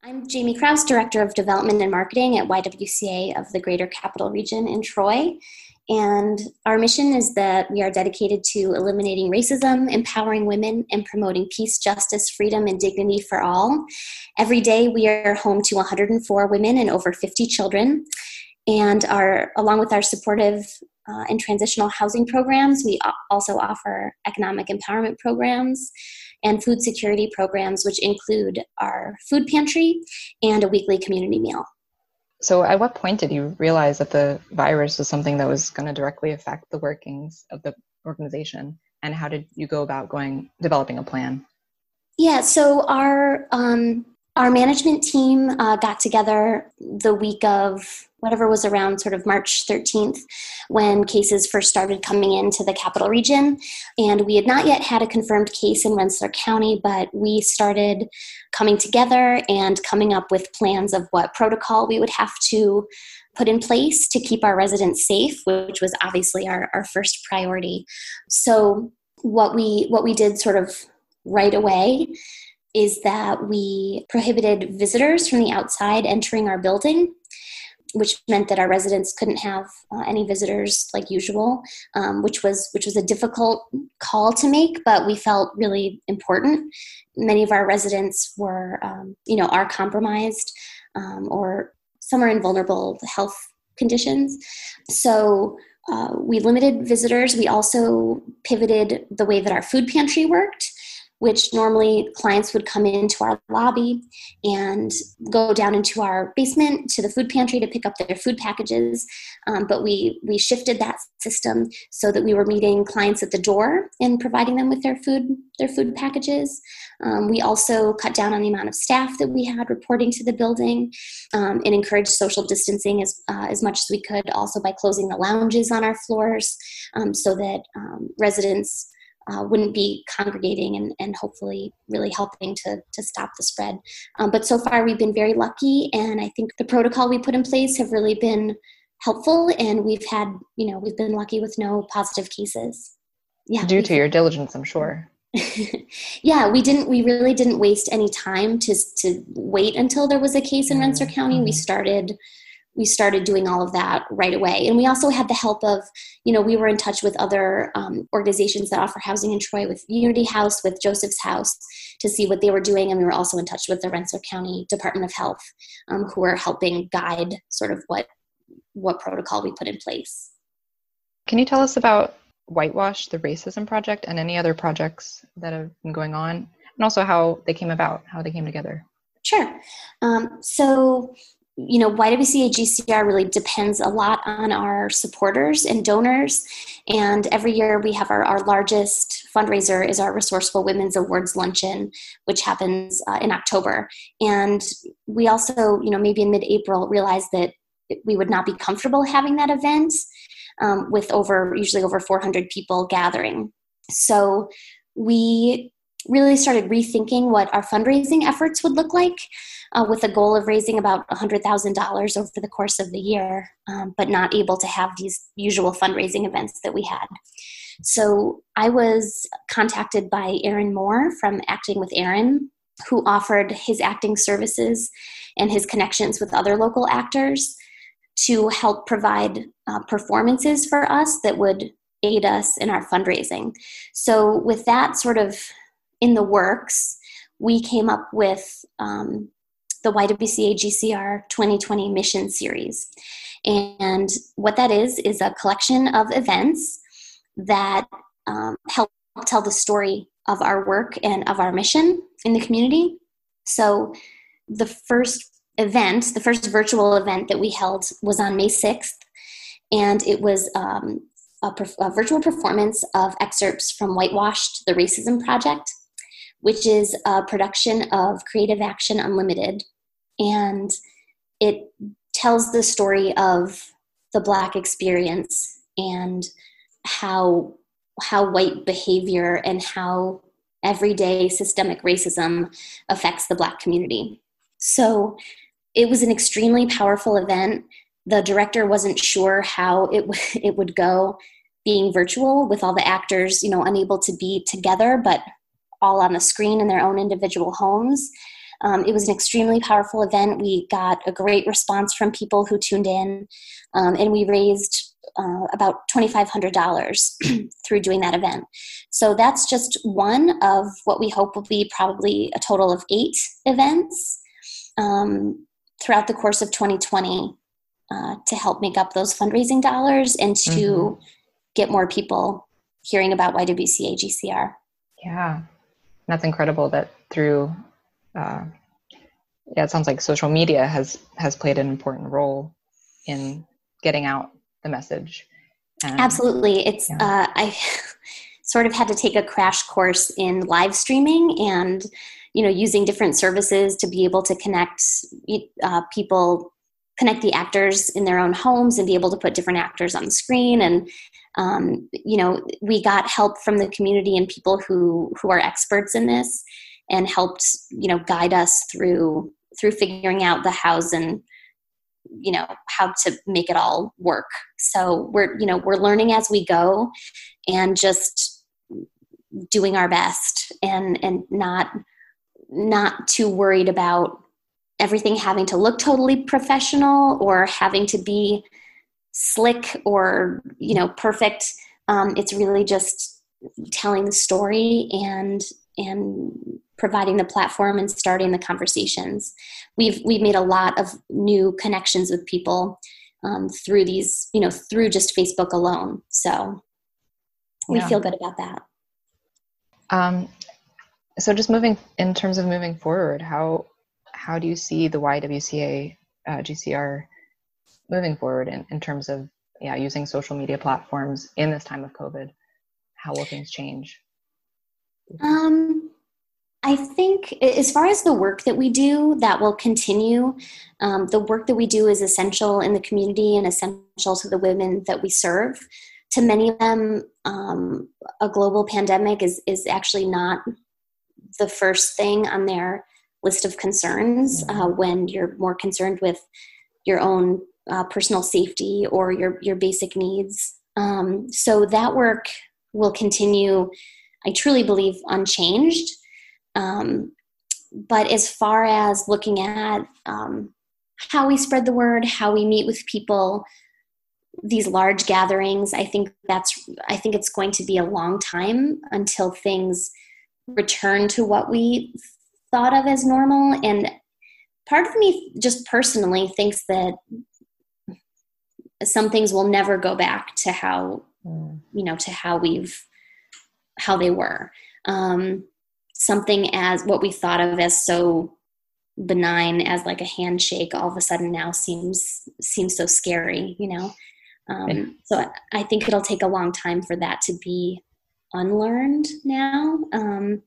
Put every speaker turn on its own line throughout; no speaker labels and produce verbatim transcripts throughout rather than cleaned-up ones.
I'm Jamie Krause, Director of Development and Marketing at Y W C A of the Greater Capital Region in Troy. And our mission is that we are dedicated to eliminating racism, empowering women, and promoting peace, justice, freedom, and dignity for all. Every day, we are home to one hundred four women and over fifty children. And our, along with our supportive uh, and transitional housing programs, we also offer economic empowerment programs and food security programs, which include our food pantry and a weekly community meal.
So at what point did you realize that the virus was something that was going to directly affect the workings of the organization? And how did you go about going developing a plan?
Yeah, so our um, our management team uh, got together the week of whatever was around sort of March thirteenth when cases first started coming into the capital region. And we had not yet had a confirmed case in Rensselaer County, but we started coming together and coming up with plans of what protocol we would have to put in place to keep our residents safe, which was obviously our, our first priority. So what we what we did sort of right away is that we prohibited visitors from the outside entering our building, which meant that our residents couldn't have uh, any visitors like usual, um, which was which was a difficult call to make, but we felt really important. Many of our residents were, um, you know, are compromised um, or some are in vulnerable health conditions. So uh, we limited visitors. We also pivoted the way that our food pantry worked, which normally clients would come into our lobby and go down into our basement to the food pantry to pick up their food packages. Um, but we we shifted that system so that we were meeting clients at the door and providing them with their food their food packages. Um, we also cut down on the amount of staff that we had reporting to the building um, and encouraged social distancing as uh, as much as we could, also by closing the lounges on our floors um, so that um, residents Uh, wouldn't be congregating and, and hopefully really helping to, to stop the spread. Um, but so far we've been very lucky, and I think the protocol we put in place have really been helpful, and we've had, you know, we've been lucky with no positive cases.
Yeah, Due to your diligence, I'm sure.
Yeah, we didn't, we really didn't waste any time to, to wait until there was a case in mm-hmm. Rensselaer County. Mm-hmm. We started we started doing all of that right away. And we also had the help of, you know, we were in touch with other um, organizations that offer housing in Troy, with Unity House, with Joseph's House, to see what they were doing. And we were also in touch with the Rensselaer County Department of Health, um, who were helping guide sort of what, what protocol we put in place.
Can you tell us about Whitewash, the Racism Project, and any other projects that have been going on, and also how they came about, how they came together?
Sure. Um, so You know, Y W C A G C R really depends a lot on our supporters and donors. And every year we have our, our largest fundraiser is our Resourceful Women's Awards Luncheon, which happens uh, in October. And we also, you know, maybe in mid-April realized that we would not be comfortable having that event um, with over, usually over four hundred people gathering. So we really started rethinking what our fundraising efforts would look like, uh, with a goal of raising about one hundred thousand dollars over the course of the year, um, but not able to have these usual fundraising events that we had. So I was contacted by Aaron Moore from Acting with Aaron, who offered his acting services and his connections with other local actors to help provide uh, performances for us that would aid us in our fundraising. So with that sort of in the works, we came up with um, the Y W C A G C R twenty twenty Mission Series. And what that is, is a collection of events that um, help tell the story of our work and of our mission in the community. So the first event, the first virtual event that we held was on May sixth, and it was um, a, a virtual performance of excerpts from Whitewashed, the Racism Project, which is a production of Creative Action Unlimited. And it tells the story of the Black experience and how, how white behavior and how everyday systemic racism affects the Black community. So it was an extremely powerful event. The director wasn't sure how it, w- it would go being virtual with all the actors, you know, unable to be together, but all on the screen in their own individual homes. Um, it was an extremely powerful event. We got a great response from people who tuned in, um, and we raised uh, about twenty-five hundred dollars through doing that event. So that's just one of what we hope will be probably a total of eight events um, throughout the course of twenty twenty uh, to help make up those fundraising dollars and to mm-hmm. get more people hearing about Y W C A G C R.
Yeah, that's incredible that through, uh, yeah, it sounds like social media has, has played an important role in getting out the message. And,
Absolutely. It's, yeah. uh, I sort of had to take a crash course in live streaming and, you know, using different services to be able to connect uh, people, connect the actors in their own homes and be able to put different actors on the screen. And, um, you know, we got help from the community and people who, who are experts in this and helped, you know, guide us through, through figuring out the hows and, you know, how to make it all work. So we're, you know, we're learning as we go and just doing our best and, and not, not too worried about everything having to look totally professional or having to be slick or, you know, perfect. Um, it's really just telling the story and, and providing the platform and starting the conversations. We've, we've made a lot of new connections with people um, through these, you know, through just Facebook alone. So we yeah. feel good about that.
Um, so just moving, in terms of moving forward, how, how do you see the Y W C A uh, G C R moving forward in, in terms of yeah using social media platforms in this time of COVID? How will things change?
Um, I think as far as the work that we do, that will continue. Um, the work that we do is essential in the community and essential to the women that we serve. To many of them, um, a global pandemic is, is actually not the first thing on their list of concerns uh, when you're more concerned with your own uh, personal safety or your, your basic needs. Um, so that work will continue, I truly believe, unchanged. Um, but as far as looking at um, how we spread the word, how we meet with people, these large gatherings, I think that's, I think it's going to be a long time until things return to what we thought of as normal. And part of me just personally thinks that some things will never go back to how, mm. you know, to how we've, how they were. Um, something as what we thought of as so benign as like a handshake all of a sudden now seems, seems so scary, you know? Um, yeah. So I, I think it'll take a long time for that to be unlearned now. Um,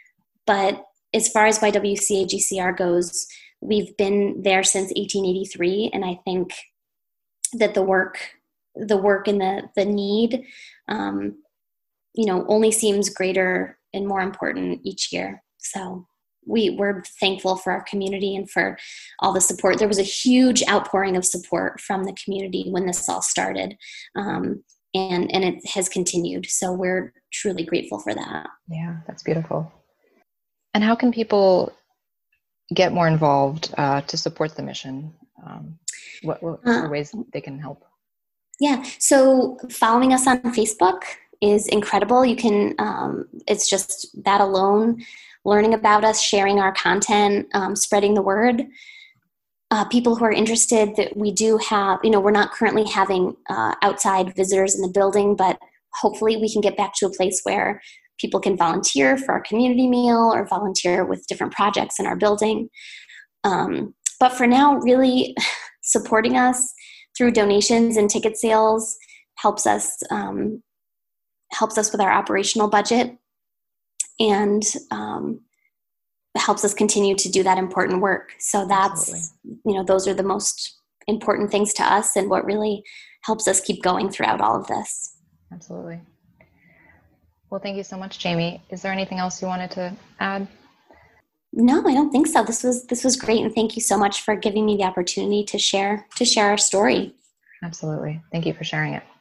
but as far as Y W C A G C R goes, we've been there since eighteen eighty-three, and I think that the work, the work and the the need, um, you know, only seems greater and more important each year. So we we're thankful for our community and for all the support. There was a huge outpouring of support from the community when this all started, um, and and it has continued. So we're truly grateful for that.
Yeah, that's beautiful. And how can people get more involved uh, to support the mission? Um, what, what are ways they can help?
Yeah, so following us on Facebook is incredible. You can, um, it's just that alone, learning about us, sharing our content, um, spreading the word. Uh, people who are interested, that we do have, you know, we're not currently having uh, outside visitors in the building, but hopefully we can get back to a place where people can volunteer for our community meal or volunteer with different projects in our building. Um, but for now, really supporting us through donations and ticket sales helps us um, helps us with our operational budget and um, helps us continue to do that important work. So that's, Absolutely. you know, those are the most important things to us and what really helps us keep going throughout all of this.
Absolutely. Well, thank you so much, Jamie. Is there anything else you wanted to add?
No, I don't think so. This was this was great, and thank you so much for giving me the opportunity to share to share our story.
Absolutely. Thank you for sharing it.